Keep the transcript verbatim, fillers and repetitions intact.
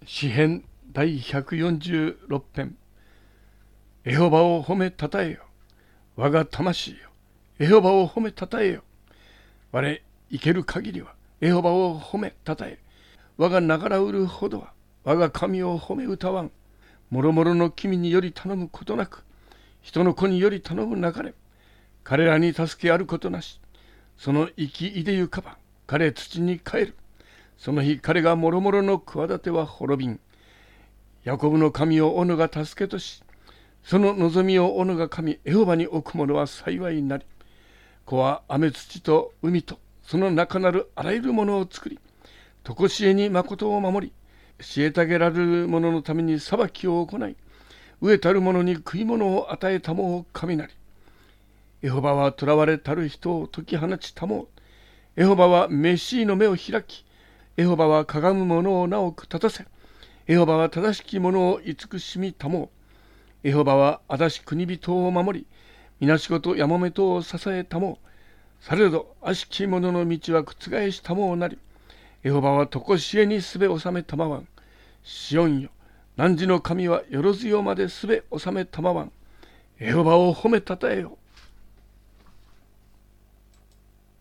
詩編第ひゃくよんじゅうろく編。エホバを褒めたたえよ。我が魂よ。エホバを褒めたたえよ。我生ける限りはエホバを褒めたたえ。我がながらうるほどは我が神を褒め歌わん。もろもろの君により頼むことなく、人の子により頼むなかれ。彼らに助けあることなし。その生きいでゆかば彼土に帰る。その日彼がもろもろの企ては滅びん。ヤコブの神をおのが助けとし、その望みをおのが神エホバに置く者は幸いになり、子は雨土と海とその中なるあらゆるものを作り、とこしえに誠を守り、虐げられる者のために裁きを行い、飢えたる者に食い物を与えたもを神なり。エホバは囚われたる人を解き放ちたもう。エホバはメシーの目を開き、エホバはかがむ者を直く立たせ、エホバは正しき者を慈しみたもう。エホバはあだし国人を守り、みなしごとやもめとを支えたもう。されど悪しき者の道は覆したもうなり、エホバはとこしえにすべ収めたまわん。シオンよ、汝の神はよろずよまですべ収めたまわん。エホバを褒めたたえよ。